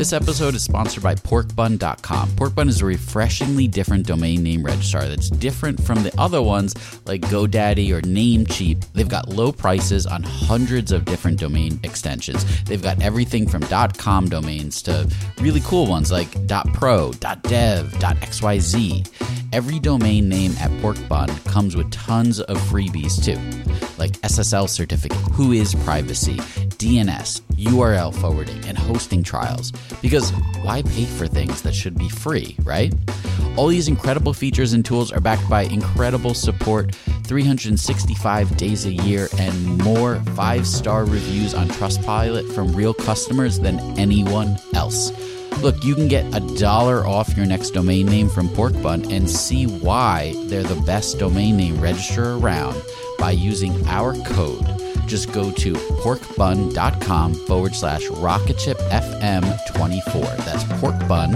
This episode is sponsored by porkbun.com. Porkbun is a refreshingly different domain name registrar that's different from the other ones like GoDaddy or Namecheap. They've got low prices on hundreds of different domain extensions. They've got everything from .com domains to really cool ones like .pro, .dev, .xyz. Every domain name at Porkbun comes with tons of freebies too, like SSL certificate, whois privacy, DNS, URL forwarding, and hosting trials. Because why pay for things that should be free, right? All these incredible features and tools are backed by incredible support, 365 days a year, and more 5-star reviews on Trustpilot from real customers than anyone else. Look, you can get $1 off your next domain name from Porkbun and see why they're the best domain name registrar around by using our code. Just go to porkbun.com/rocketshipfm24. That's porkbun,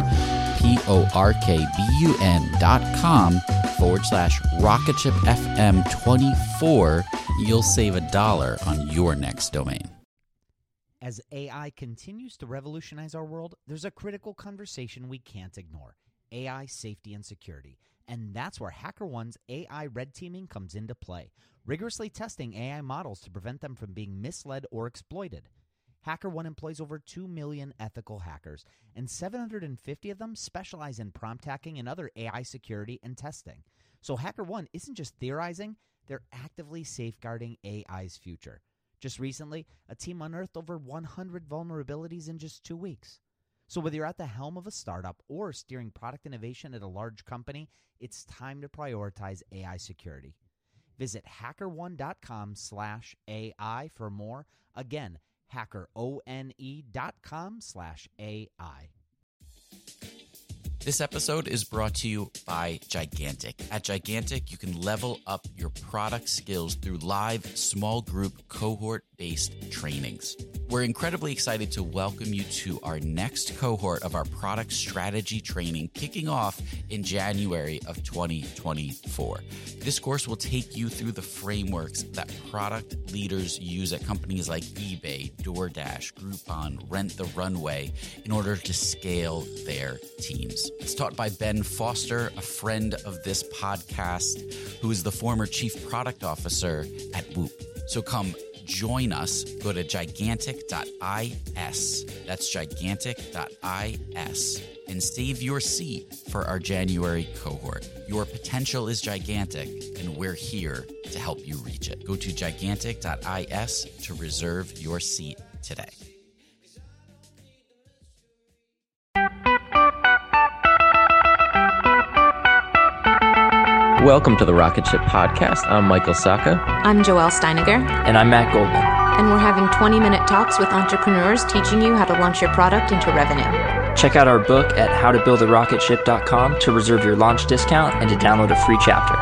porkbun.com/rocketshipfm24. You'll save $1 on your next domain. As AI continues to revolutionize our world, there's a critical conversation we can't ignore: AI safety and security. And that's where HackerOne's AI red teaming comes into play, rigorously testing AI models to prevent them from being misled or exploited. HackerOne employs over 2 million ethical hackers, and 750 of them specialize in prompt hacking and other AI security and testing. So HackerOne isn't just theorizing, they're actively safeguarding AI's future. Just recently, a team unearthed over 100 vulnerabilities in just 2 weeks. So whether you're at the helm of a startup or steering product innovation at a large company, it's time to prioritize AI security. Visit hackerone.com/AI for more. Again, hackerone.com/AI. This episode is brought to you by Gigantic. At Gigantic, you can level up your product skills through live, small group, cohort-based trainings. We're incredibly excited to welcome you to our next cohort of our product strategy training, kicking off in January of 2024. This course will take you through the frameworks that product leaders use at companies like eBay, DoorDash, Groupon, Rent the Runway in order to scale their teams. It's taught by Ben Foster, a friend of this podcast, who is the former chief product officer at Whoop. So come join us. Go to gigantic.is. That's gigantic.is. And save your seat for our January cohort. Your potential is gigantic, and we're here to help you reach it. Go to gigantic.is to reserve your seat today. Welcome to the Rocket Ship Podcast. I'm Michael Sacca. I'm Joelle Steiniger. And I'm Matt Goldman. And we're having 20-minute talks with entrepreneurs teaching you how to launch your product into revenue. Check out our book at howtobuildarocketship.com to reserve your launch discount and to download a free chapter.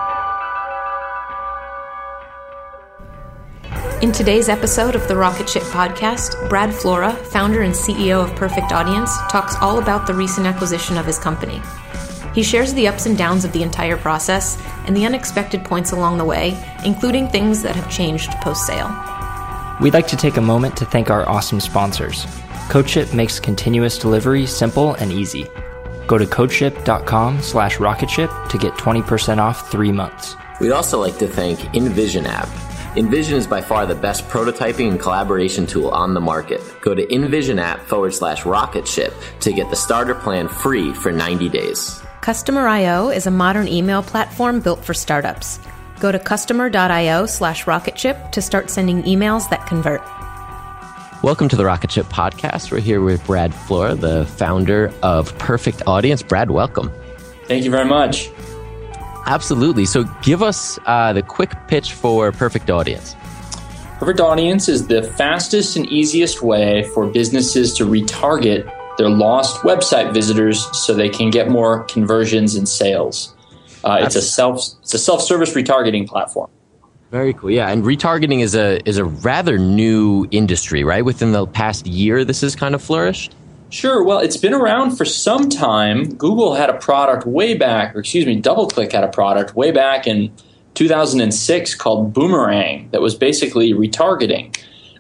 In today's episode of the Rocket Ship Podcast, Brad Flora, founder and CEO of Perfect Audience, talks all about the recent acquisition of his company. He shares the ups and downs of the entire process and the unexpected points along the way, including things that have changed post-sale. We'd like to take a moment to thank our awesome sponsors. CodeShip makes continuous delivery simple and easy. Go to codeship.com/rocketship to get 20% off 3 months. We'd also like to thank InVision app. InVision is by far the best prototyping and collaboration tool on the market. Go to InVision app/rocketship to get the starter plan free for 90 days. Customer.io is a modern email platform built for startups. Go to customer.io/rocketship to start sending emails that convert. Welcome to the Rocket Ship Podcast. We're here with Brad Flora, the founder of Perfect Audience. Brad, welcome. Thank you very much. Absolutely. So give us the quick pitch for Perfect Audience. Perfect Audience is the fastest and easiest way for businesses to retarget their lost website visitors so they can get more conversions and sales. It's a self-service retargeting platform. Very cool. Yeah, and retargeting is a rather new industry, right? Within the past year, this has kind of flourished. Sure. Well, it's been around for some time. Google had a product DoubleClick had a product way back in 2006 called Boomerang that was basically retargeting.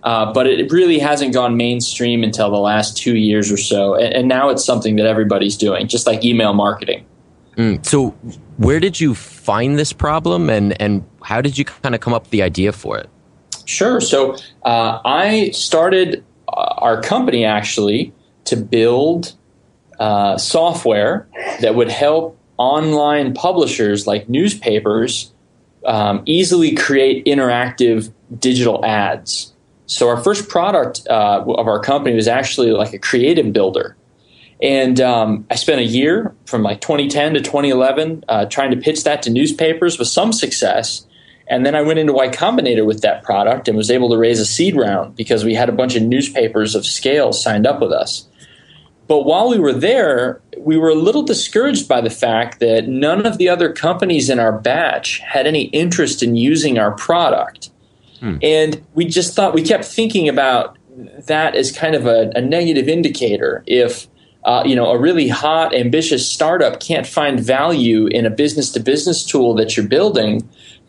But it really hasn't gone mainstream until the last 2 years or so. And now it's something that everybody's doing, just like email marketing. So where did you find this problem and how did you kind of come up with the idea for it? Sure. So I started our company actually to build software that would help online publishers like newspapers easily create interactive digital ads. So our first product of our company was actually like a creative builder. And I spent a year from like 2010 to 2011 trying to pitch that to newspapers with some success. And then I went into Y Combinator with that product and was able to raise a seed round because we had a bunch of newspapers of scale signed up with us. But while we were there, we were a little discouraged by the fact that none of the other companies in our batch had any interest in using our product. And we just thought, we kept thinking about that as kind of a negative indicator. If a really hot, ambitious startup can't find value in a business-to-business tool that you're building,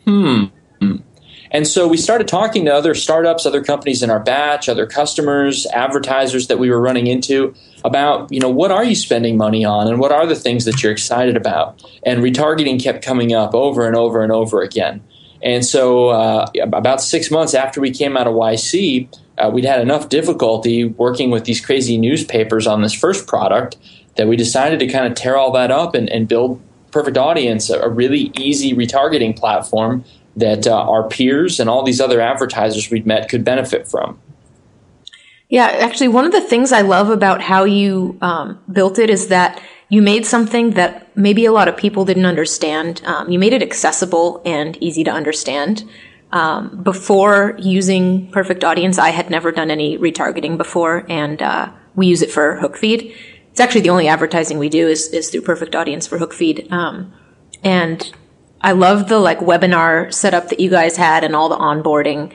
And so we started talking to other startups, other companies in our batch, other customers, advertisers that we were running into about, what are you spending money on and what are the things that you're excited about? And retargeting kept coming up over and over and over again. And so about 6 months after we came out of YC, we'd had enough difficulty working with these crazy newspapers on this first product that we decided to kind of tear all that up and build Perfect Audience, a really easy retargeting platform that our peers and all these other advertisers we'd met could benefit from. Yeah, actually, one of the things I love about how you built it is that you made something that maybe a lot of people didn't understand. You made it accessible and easy to understand. Before using Perfect Audience, I had never done any retargeting before, and we use it for Hookfeed. It's actually the only advertising we do is through Perfect Audience for Hookfeed. And I love the webinar setup that you guys had and all the onboarding.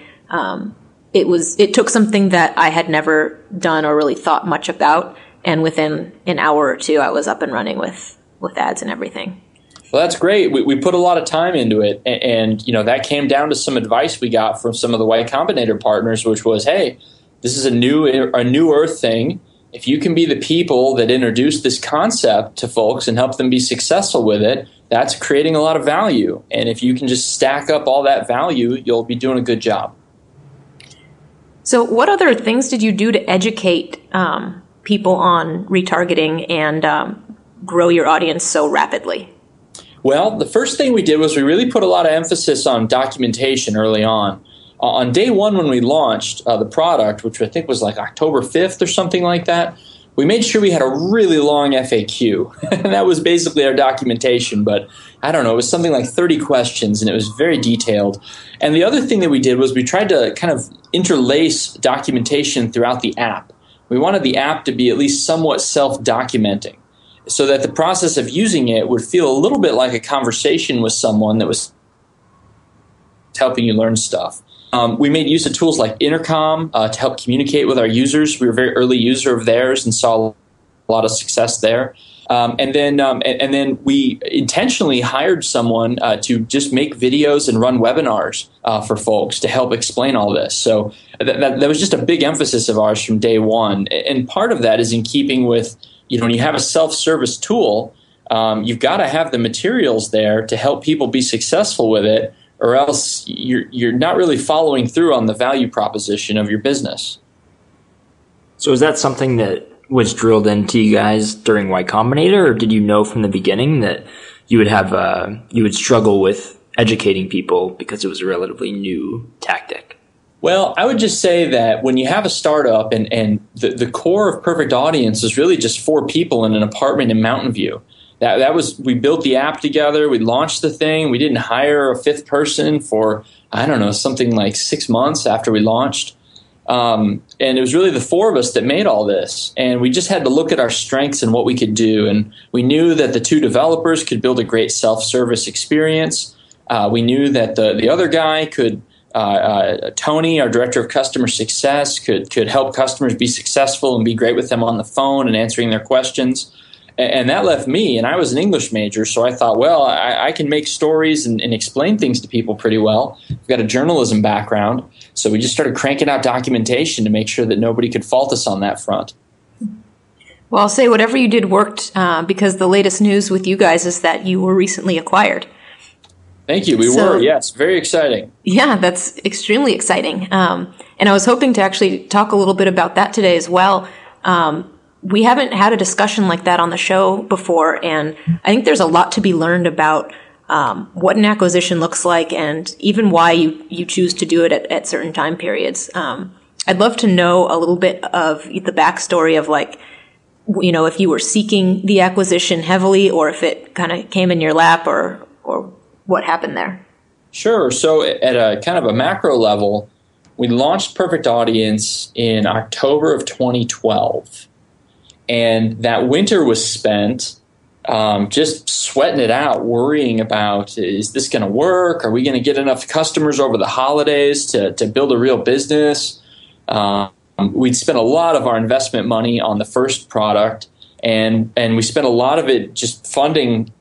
It took something that I had never done or really thought much about, and within an hour or two, I was up and running with ads and everything. Well, that's great. We put a lot of time into it, and that came down to some advice we got from some of the Y Combinator partners, which was, hey, this is a new earth thing. If you can be the people that introduce this concept to folks and help them be successful with it, that's creating a lot of value. And if you can just stack up all that value, you'll be doing a good job. So what other things did you do to educate people on retargeting and grow your audience so rapidly? Well, the first thing we did was we really put a lot of emphasis on documentation early on. On day one when we launched the product, which I think was like October 5th or something like that, we made sure we had a really long FAQ. And that was basically our documentation. But I don't know, it was something like 30 questions, and it was very detailed. And the other thing that we did was we tried to kind of interlace documentation throughout the app. We wanted the app to be at least somewhat self-documenting, so that the process of using it would feel a little bit like a conversation with someone that was helping you learn stuff. We made use of tools like Intercom to help communicate with our users. We were a very early user of theirs and saw a lot of success there. And then we intentionally hired someone to just make videos and run webinars for folks to help explain all this. So that was just a big emphasis of ours from day one. And part of that is in keeping with, when you have a self-service tool, you've got to have the materials there to help people be successful with it, or else you're not really following through on the value proposition of your business. So is that something that was drilled into you guys during Y Combinator, or did you know from the beginning that you would struggle with educating people because it was a relatively new tactic? Well, I would just say that when you have a startup and the core of Perfect Audience is really just 4 people in an apartment in Mountain View. We built the app together. We launched the thing. We didn't hire a 5th person for, something like 6 months after we launched. And it was really the 4 of us that made all this. And we just had to look at our strengths and what we could do. And we knew that the 2 developers could build a great self-service experience. We knew that the other guy could, Tony, our director of customer success, could help customers be successful and be great with them on the phone and answering their questions. And that left me, and I was an English major, so I thought, well, I can make stories and explain things to people pretty well. I've got a journalism background, so we just started cranking out documentation to make sure that nobody could fault us on that front. Well, I'll say whatever you did worked, because the latest news with you guys is that you were recently acquired. Thank you. We were, yes. Very exciting. Yeah, that's extremely exciting. And I was hoping to actually talk a little bit about that today as well. We haven't had a discussion like that on the show before, and I think there's a lot to be learned about what an acquisition looks like and even why you choose to do it at certain time periods. I'd love to know a little bit of the backstory of, like, you know, if you were seeking the acquisition heavily or if it kind of came in your lap or what happened there. Sure. So at a kind of a macro level, we launched Perfect Audience in October of 2012. And that winter was spent just sweating it out, worrying about, is this going to work? Are we going to get enough customers over the holidays to build a real business? We'd spent a lot of our investment money on the first product, and we spent a lot of it just funding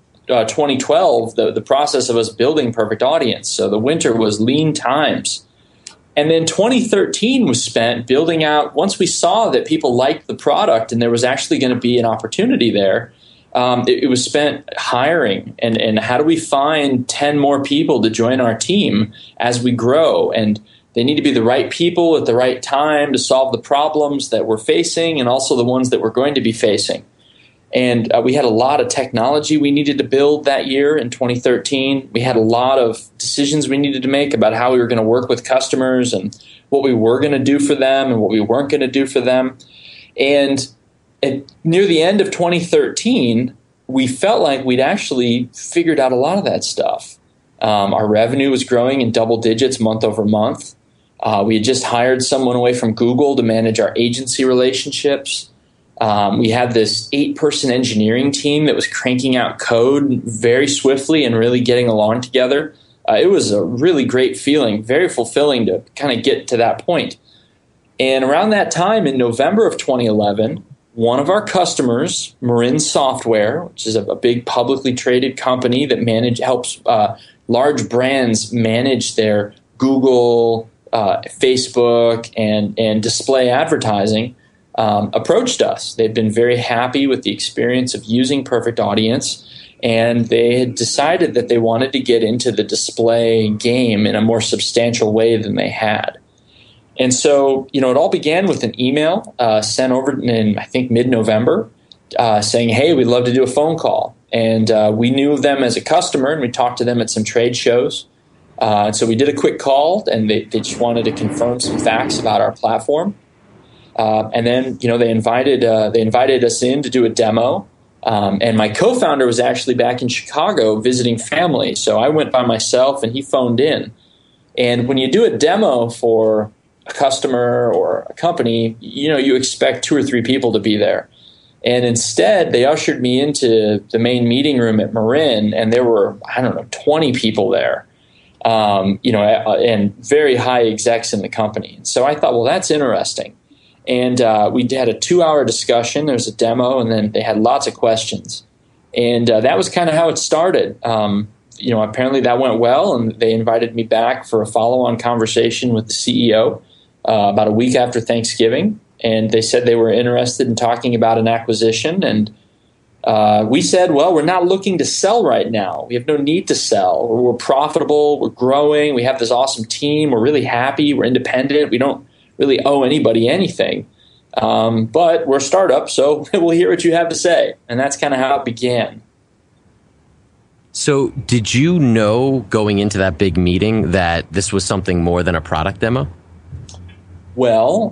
2012, the process of us building Perfect Audience. So the winter was lean times. And then 2013 was spent building out, once we saw that people liked the product and there was actually going to be an opportunity there, it was spent hiring and how do we find 10 more people to join our team as we grow. And they need to be the right people at the right time to solve the problems that we're facing and also the ones that we're going to be facing. And we had a lot of technology we needed to build that year in 2013. We had a lot of decisions we needed to make about how we were going to work with customers and what we were going to do for them and what we weren't going to do for them. And near the end of 2013, we felt like we'd actually figured out a lot of that stuff. Our revenue was growing in double digits month over month. We had just hired someone away from Google to manage our agency relationships. We had this 8-person engineering team that was cranking out code very swiftly and really getting along together. It was a really great feeling, very fulfilling to kind of get to that point. And around that time in November of 2011, one of our customers, Marin Software, which is a big publicly traded company that helps large brands manage their Google, Facebook, and display advertising, approached us. They'd been very happy with the experience of using Perfect Audience, and they had decided that they wanted to get into the display game in a more substantial way than they had. And so, it all began with an email sent over in, I think, mid-November saying, hey, we'd love to do a phone call. And we knew them as a customer, and we talked to them at some trade shows. And so we did a quick call, and they just wanted to confirm some facts about our platform. And then, they invited us in to do a demo. And my co-founder was actually back in Chicago visiting family. So I went by myself, and he phoned in. And when you do a demo for a customer or a company, you expect 2 or 3 people to be there. And instead, they ushered me into the main meeting room at Marin, and there were, 20 people there, and very high execs in the company. So I thought, well, that's interesting. And we had a 2-hour discussion. There was a demo, and then they had lots of questions. And that was kind of how it started. Apparently that went well, and they invited me back for a follow-on conversation with the CEO about a week after Thanksgiving. And they said they were interested in talking about an acquisition. And we said, well, we're not looking to sell right now. We have no need to sell. We're profitable. We're growing. We have this awesome team. We're really happy. We're independent. We don't really owe anybody anything. But we're a startup, so we'll hear what you have to say. And that's kind of how it began. So did you know going into that big meeting that this was something more than a product demo? Well,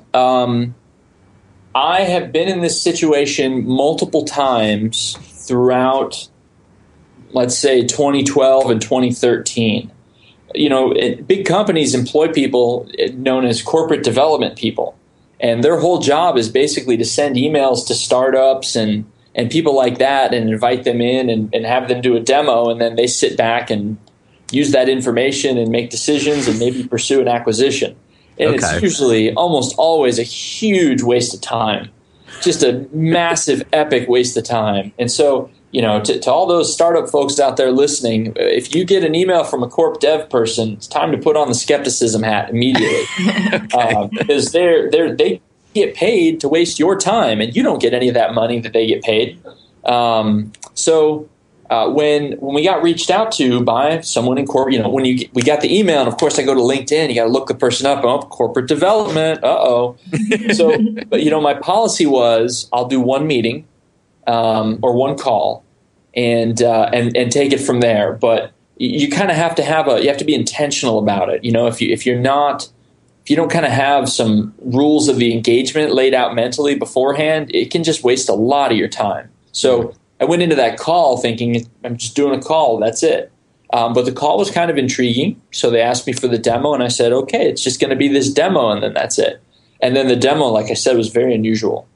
I have been in this situation multiple times throughout, let's say, 2012 and 2013. Big companies employ people known as corporate development people. And their whole job is basically to send emails to startups and people like that and invite them in and have them do a demo. And then they sit back and use that information and make decisions and maybe pursue an acquisition. And It's usually almost always a huge waste of time. just a massive, epic waste of time. And so, to all those startup folks out there listening, if you get an email from a corp dev person, it's time to put on the skepticism hat immediately. Because they get paid to waste your time, and you don't get any of that money that they get paid. So when we got reached out to by someone in corporate, we got the email, and of course I go to LinkedIn, you got to look the person up. Oh, corporate development. So, but my policy was I'll do one meeting or one call, and take it from there. But you kind of have to you have to be intentional about it. If you don't kind of have some rules of the engagement laid out mentally beforehand, it can just waste a lot of your time. So I went into that call thinking I'm just doing a call. That's it. But the call was kind of intriguing. So they asked me for the demo, and I said, okay, it's just going to be this demo, and then that's it. And then the demo, like I said, was very unusual.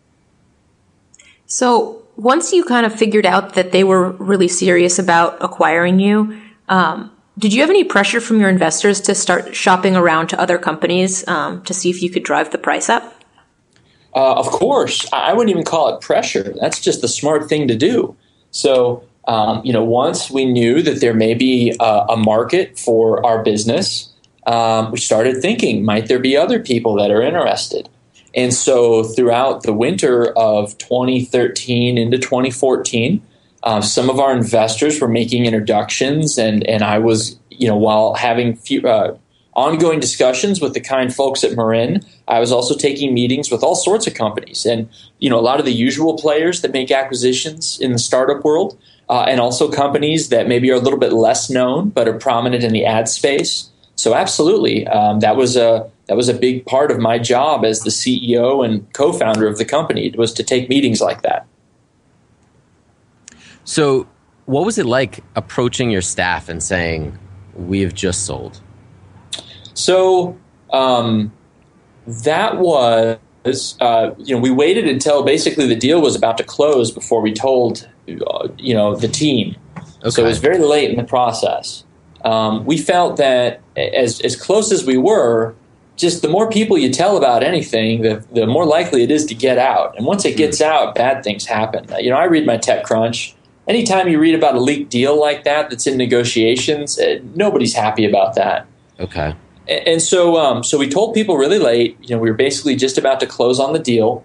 So once you kind of figured out that they were really serious about acquiring you, did you have any pressure from your investors to start shopping around to other companies to see if you could drive the price up? Of course. I wouldn't even call it pressure. That's just the smart thing to do. So, once we knew that there may be a market for our business, we started thinking, might there be other people that are interested? And so throughout the winter of 2013 into 2014, some of our investors were making introductions, and I was, while having ongoing discussions with the kind folks at Marin, I was also taking meetings with all sorts of companies, and a lot of the usual players that make acquisitions in the startup world, and also companies that maybe are a little bit less known but are prominent in the ad space. So absolutely, that was a big part of my job as the CEO and co-founder of the company, was to take meetings like that. So what was it like approaching your staff and saying, we've just sold? So that was, we waited until basically the deal was about to close before we told, the team. Okay. So it was very late in the process. We felt that as close as we were, just the more people you tell about anything, the more likely it is to get out. And once it gets out, bad things happen. I read my TechCrunch. Anytime you read about a leaked deal like that that's in negotiations, nobody's happy about that. Okay. And so we told people really late. We were basically just about to close on the deal.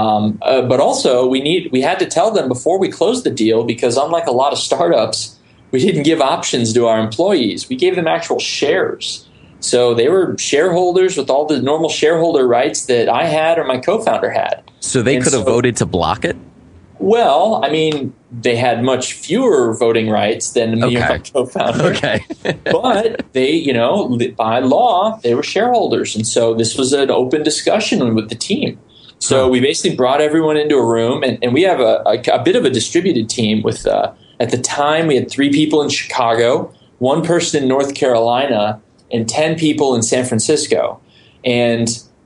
But also we had to tell them before we closed the deal, because unlike a lot of startups, we didn't give options to our employees. We gave them actual shares. So they were shareholders with all the normal shareholder rights that I had or my co-founder had. So they could have voted to block it? Well, they had much fewer voting rights than me or my co-founder. Okay. But they, by law, they were shareholders. And so this was an open discussion with the team. So we basically brought everyone into a room, and we have a bit of a distributed team with, at the time, we had 3 people in Chicago, 1 person in North Carolina, and 10 people in San Francisco. And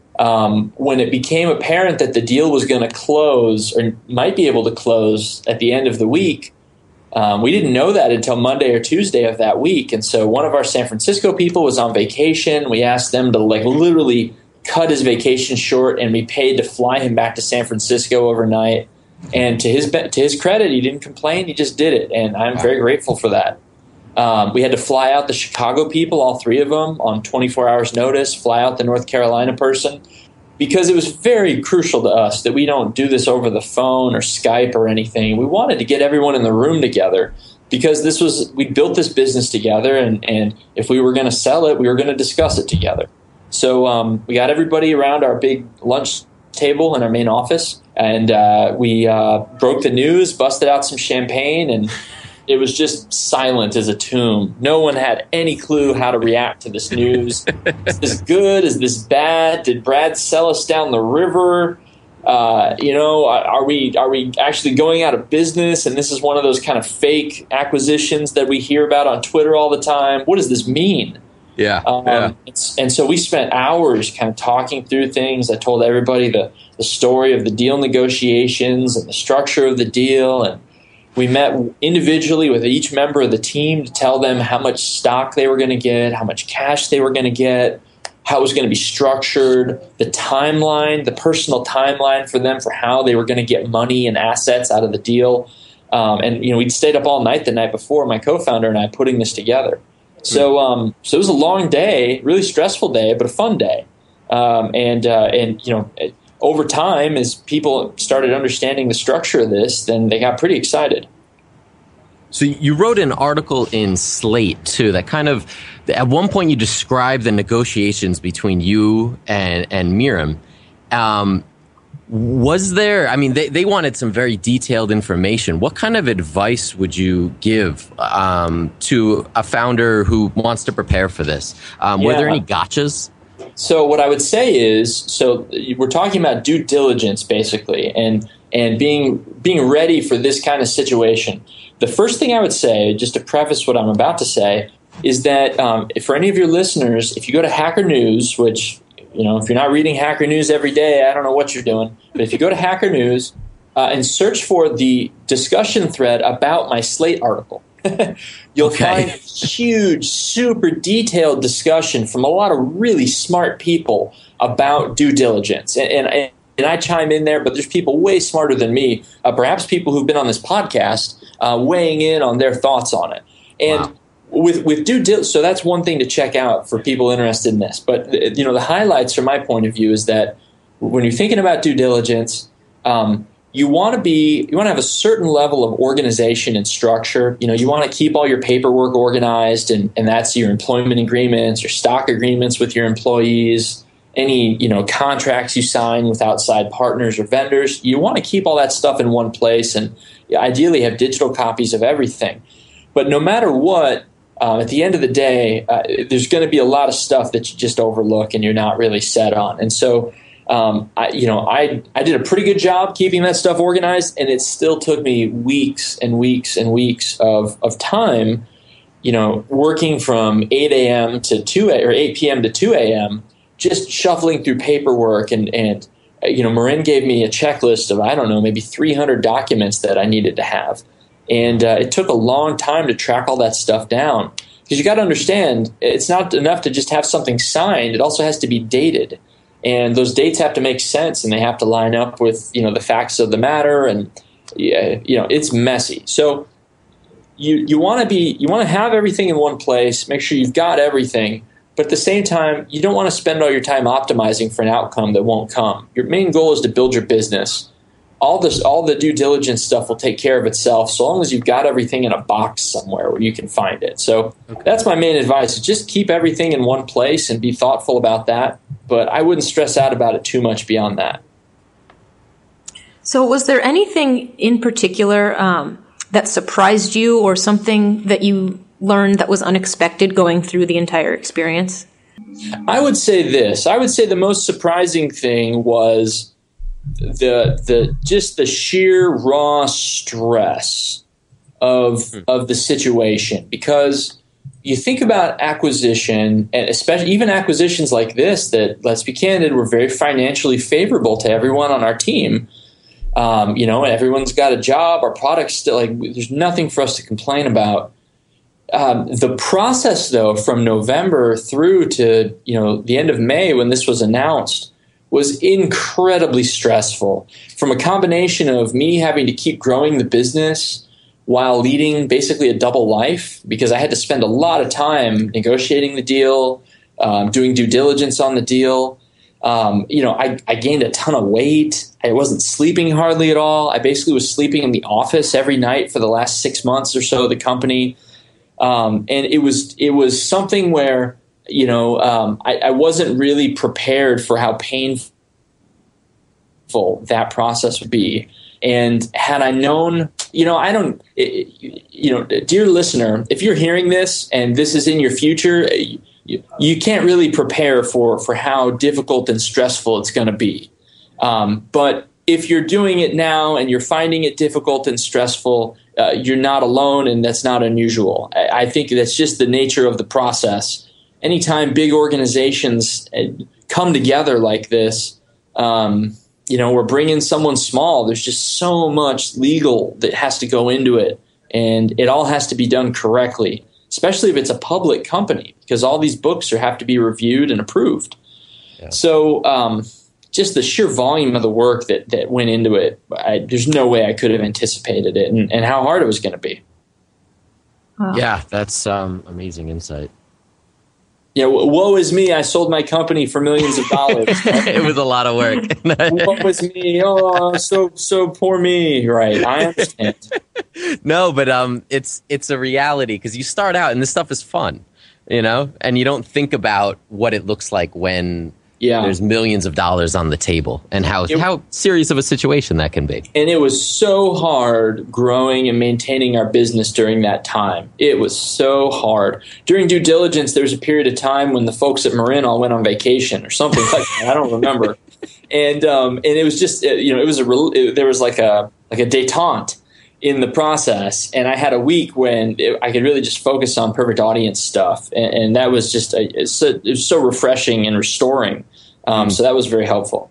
when it became apparent that the deal was going to close or might be able to close at the end of the week, we didn't know that until Monday or Tuesday of that week. And so one of our San Francisco people was on vacation. We asked them to literally cut his vacation short, and we paid to fly him back to San Francisco overnight. And to his credit, he didn't complain. He just did it. And I'm very grateful for that. We had to fly out the Chicago people, all 3 of them, on 24 hours notice, fly out the North Carolina person, because it was very crucial to us that we don't do this over the phone or Skype or anything. We wanted to get everyone in the room together, because we built this business together, and if we were going to sell it, we were going to discuss it together. So we got everybody around our big lunch table in our main office, and we broke the news, busted out some champagne, and it was just silent as a tomb. No one had any clue how to react to this news. Is this good? Is this bad? Did Brad sell us down the river? Are we actually going out of business? And this is one of those kind of fake acquisitions that we hear about on Twitter all the time. What does this mean? Yeah. And so we spent hours kind of talking through things. I told everybody the story of the deal negotiations and the structure of the deal, and we met individually with each member of the team to tell them how much stock they were going to get, how much cash they were going to get, how it was going to be structured, the timeline, the personal timeline for them for how they were going to get money and assets out of the deal. And we'd stayed up all night the night before, my co-founder and I, putting this together. So it was a long day, really stressful day, but a fun day. Over time, as people started understanding the structure of this, then they got pretty excited. So you wrote an article in Slate, too, that kind of, at one point you described the negotiations between you and Mirum. Was there, I mean, they wanted some very detailed information. What kind of advice would you give to a founder who wants to prepare for this? Were there any gotchas? So what I would say is, we're talking about due diligence, basically, and being ready for this kind of situation. The first thing I would say, just to preface what I'm about to say, is that for any of your listeners, if you go to Hacker News, which, if you're not reading Hacker News every day, I don't know what you're doing. But if you go to Hacker News and search for the discussion thread about my Slate article, you'll find a huge, super detailed discussion from a lot of really smart people about due diligence. And I chime in there, but there's people way smarter than me, perhaps people who've been on this podcast, weighing in on their thoughts on it. And with due diligence, so that's one thing to check out for people interested in this. But the highlights from my point of view is that when you're thinking about due diligence, you want to have a certain level of organization and structure. You want to keep all your paperwork organized, and that's your employment agreements, your stock agreements with your employees, any contracts you sign with outside partners or vendors. You want to keep all that stuff in one place, and ideally have digital copies of everything. But no matter what, at the end of the day, there's going to be a lot of stuff that you just overlook and you're not really set on. And so I did a pretty good job keeping that stuff organized, and it still took me weeks and weeks and weeks of time, working from 8 a.m. to 8 p.m. to 2 a.m., just shuffling through paperwork. And Marin gave me a checklist of, I don't know, maybe 300 documents that I needed to have. And it took a long time to track all that stuff down, because you got to understand, it's not enough to just have something signed. It also has to be dated. And those dates have to make sense, and they have to line up with, the facts of the matter. And, it's messy. So you want to have everything in one place, make sure you've got everything. But at the same time, you don't want to spend all your time optimizing for an outcome that won't come. Your main goal is to build your business. All the due diligence stuff will take care of itself, so long as you've got everything in a box somewhere where you can find it. So that's my main advice, is just keep everything in one place and be thoughtful about that. But I wouldn't stress out about it too much beyond that. So was there anything in particular that surprised you, or something that you learned that was unexpected going through the entire experience? I would say this. I would say the most surprising thing was the sheer raw stress of the situation, because you think about acquisition, and especially even acquisitions like this that, let's be candid, were very financially favorable to everyone on our team. And everyone's got a job. Our product's still, there's nothing for us to complain about. The process, though, from November through to the end of May, when this was announced, was incredibly stressful, from a combination of me having to keep growing the business while leading basically a double life, because I had to spend a lot of time negotiating the deal, doing due diligence on the deal. I gained a ton of weight. I wasn't sleeping hardly at all. I basically was sleeping in the office every night for the last 6 months or so of the company. And it was something where, I wasn't really prepared for how painful that process would be. And had I known, dear listener, if you're hearing this and this is in your future, you can't really prepare for how difficult and stressful it's going to be. But if you're doing it now and you're finding it difficult and stressful, you're not alone, and that's not unusual. I think that's just the nature of the process. Anytime big organizations come together like this, we're bringing someone small. There's just so much legal that has to go into it, and it all has to be done correctly. especially if it's a public company, because all these books have to be reviewed and approved. Yeah. So just the sheer volume of the work that went into it, there's no way I could have anticipated it and how hard it was going to be. Wow. Yeah, that's amazing insight. Yeah, woe is me. I sold my company for millions of dollars. It was a lot of work. Woe is me. Oh, so poor me. Right. I understand. No, but it's a reality because you start out and this stuff is fun, and you don't think about what it looks like when there's millions of dollars on the table and how serious of a situation that can be. And it was so hard growing and maintaining our business during that time. It was so hard. During due diligence, there was a period of time when the folks at Marin all went on vacation or something like that. I don't remember. And it was just, there was like a détente in the process. And I had a week when I could really just focus on Perfect Audience stuff. And that was just, it was so refreshing and restoring. So that was very helpful.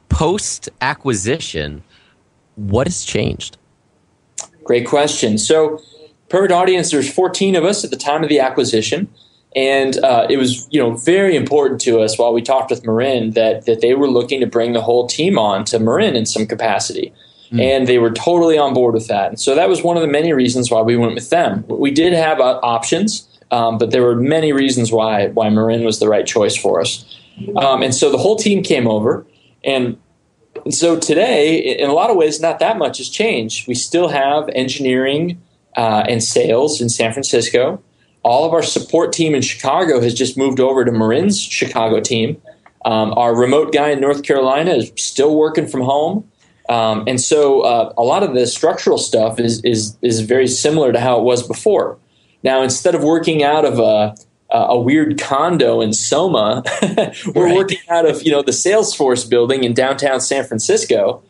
Post-acquisition, what has changed? Great question. So Perfect Audience, there's 14 of us at the time of the acquisition. And it was, very important to us while we talked with Marin that they were looking to bring the whole team on to Marin in some capacity. And they were totally on board with that. And so that was one of the many reasons why we went with them. We did have options, but there were many reasons why Marin was the right choice for us. And so the whole team came over. And so today, in a lot of ways, not that much has changed. We still have engineering and sales in San Francisco. All of our support team in Chicago has just moved over to Marin's Chicago team. Our remote guy in North Carolina is still working from home. And so a lot of the structural stuff is very similar to how it was before. Now, instead of working out of a weird condo in Soma, we're working out of the Salesforce building in downtown San Francisco.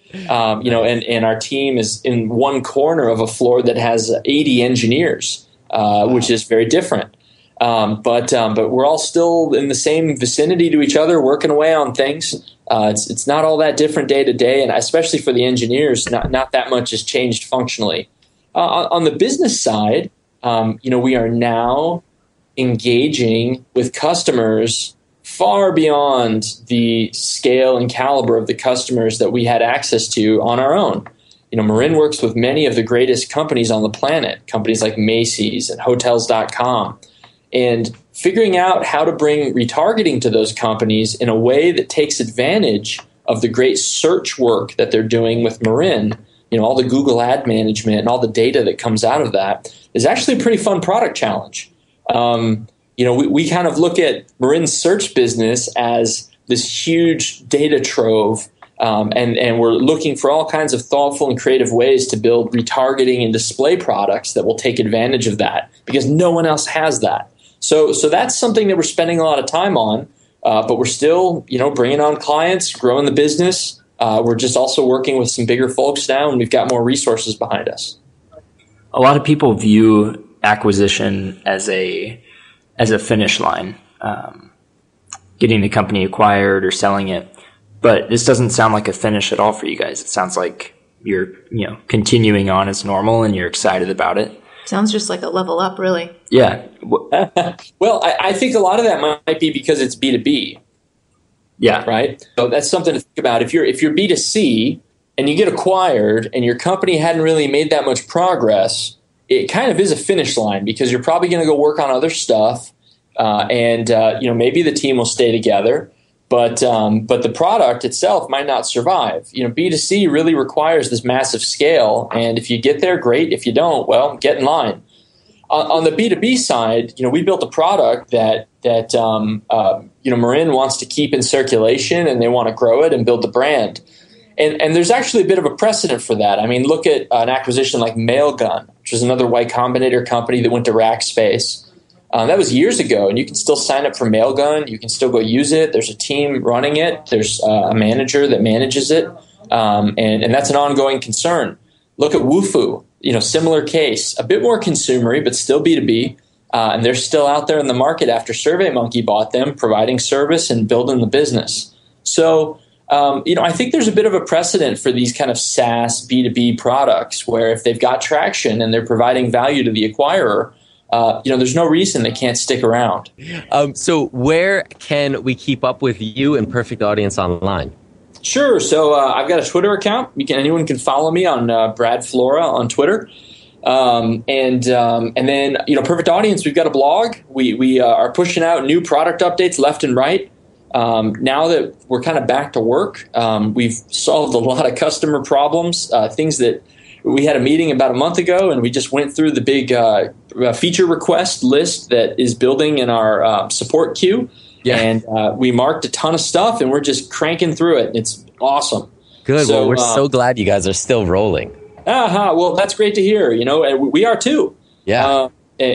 And our team is in one corner of a floor that has 80 engineers, which is very different. But we're all still in the same vicinity to each other, working away on things. It's not all that different day to day, and especially for the engineers, not that much has changed functionally. On the business side, we are now engaging with customers far beyond the scale and caliber of the customers that we had access to on our own. Marin works with many of the greatest companies on the planet, companies like Macy's and Hotels.com. And figuring out how to bring retargeting to those companies in a way that takes advantage of the great search work that they're doing with Marin, all the Google ad management and all the data that comes out of that, is actually a pretty fun product challenge. We kind of look at Marin's search business as this huge data trove, and we're looking for all kinds of thoughtful and creative ways to build retargeting and display products that will take advantage of that, because no one else has that. So that's something that we're spending a lot of time on, but we're still, bringing on clients, growing the business. We're just also working with some bigger folks now, and we've got more resources behind us. A lot of people view acquisition as a finish line, getting the company acquired or selling it. But this doesn't sound like a finish at all for you guys. It sounds like you're, continuing on as normal and you're excited about it. Sounds just like a level up, really. Yeah. Well, I think a lot of that might be because it's B2B. Yeah. Right? So that's something to think about. If you're B2C and you get acquired and your company hadn't really made that much progress, it kind of is a finish line, because you're probably going to go work on other stuff, and maybe the team will stay together, but the product itself might not survive. B2C really requires this massive scale, and if you get there, great. If you don't, well, get in line. On the B2B side, we built a product that Marin wants to keep in circulation, and they want to grow it and build the brand. And there's actually a bit of a precedent for that. I mean, look at an acquisition like Mailgun, which was another Y Combinator company that went to Rackspace. That was years ago, and you can still sign up for Mailgun. You can still go use it. There's a team running it. There's a manager that manages it, and that's an ongoing concern. Look at Wufoo, similar case, a bit more consumery, but still B2B, and they're still out there in the market after SurveyMonkey bought them, providing service and building the business. So, I think there's a bit of a precedent for these kind of SaaS B2B products where if they've got traction and they're providing value to the acquirer, there's no reason they can't stick around. So where can we keep up with you and Perfect Audience online? Sure. So I've got a Twitter account. Anyone can follow me on Brad Flora on Twitter. And then, Perfect Audience, we've got a blog. We are pushing out new product updates left and right. Now that we're kind of back to work, we've solved a lot of customer problems, things that we had a meeting about a month ago, and we just went through the big feature request list that is building in our support queue. Yeah. And we marked a ton of stuff, and we're just cranking through it. It's awesome. Good. So, well, we're so glad you guys are still rolling. Well, that's great to hear. We are too. Yeah.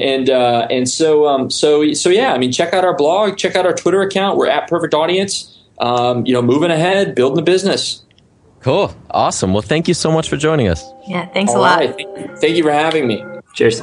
So yeah. I mean, check out our blog. Check out our Twitter account. We're at Perfect Audience. Moving ahead, building the business. Cool. Awesome. Well, thank you so much for joining us. Yeah. Thanks a lot. Thank you for having me. Cheers.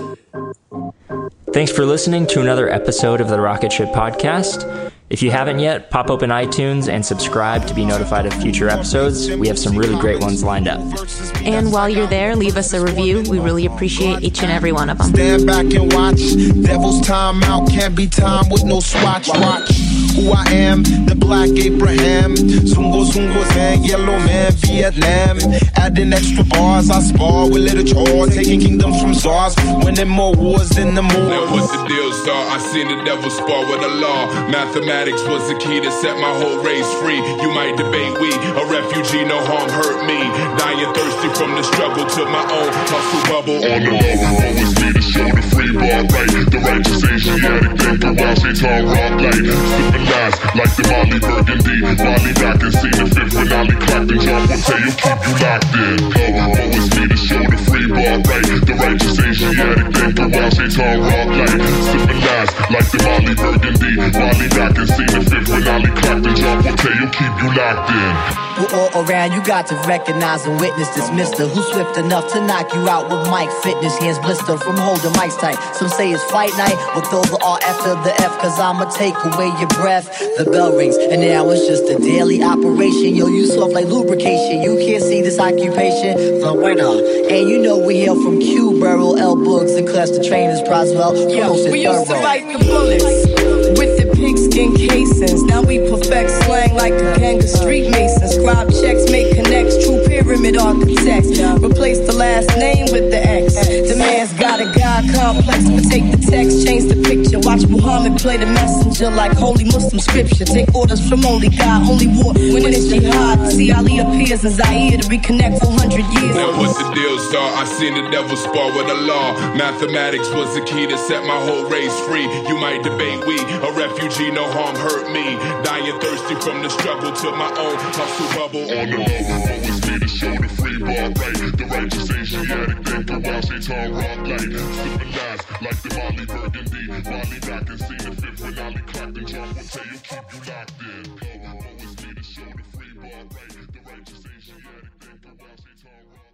Thanks for listening to another episode of the Rocket Ship Podcast. If you haven't yet, pop open iTunes and subscribe to be notified of future episodes. We have some really great ones lined up. And while you're there, leave us a review. We really appreciate each and every one of them. Stand back and watch. Devil's time out. Can't be time with no swatch. Watch who I am, the Black Abraham. Zungo Zang, Yellow Man, Vietnam. Adding extra bars, I spar with little chores. Taking kingdoms from czars, winning more wars than the Moors. Now what's the deal, star? I seen the devil spar with the law. Mathematics was the key to set my whole race free. You might debate we, a refugee, no harm hurt me. Dying thirsty from the struggle to my own hustle bubble. On the low, always me to show the free bar right. The righteous Asiatic thinker while Shaitan rock light. Sipping lies like the Molly Burgundy. Molly rock and see the fifth when Ollie clocked and John Bonteo keep you locked in. Always me to show the free bar right. The righteous Asiatic thinker while Shaitan rock light. Sipping lies like the Molly Burgundy. Molly rock and see the fifth when Ollie clocked and John Bonteo keep you locked in. We're all around, you got to recognize and witness this mister who's swift enough to knock you out with mic fitness. Hands blister from holding mics tight. Some say it's fight night, but throw the R after the F, cause I'ma take away your breath. The bell rings, and now it's just a daily operation. Yo, you soft like lubrication. You can't see this occupation. The winner. And you know we hail from Q, Burrell, L. Boogs, and Cluster Trainers, Broswell. Yo, we used to write the bullets with the pigskin casings. Now we perfect slang like a gang of street masons. Scribe checks, make connects, true pyramid architects. Replace the last name with the X. The man's got a God complex, but take the text, change the picture. Watch Muhammad play the messenger like holy Muslim scripture. Take orders from only God, only war when it's jihad. See Ali appears in Zaire to reconnect 400 years. Now what's the deal, star? I seen the devil spar with the law. Mathematics was the key to set my whole race free. You might debate we, a refugee, no harm hurt me. Dying thirsty from the struggle to my own hustle bubble. On the low, always me to show the free bar right. The righteous Asiatic thinker while Shaitan rock light. Sipping lies like the Molly Burgundy. Molly rock and see the fifth when Ollie clocked and John Bonteo keep you locked in. Always me to show the free bar right. The righteous Asiatic thinker while Shaitan rock.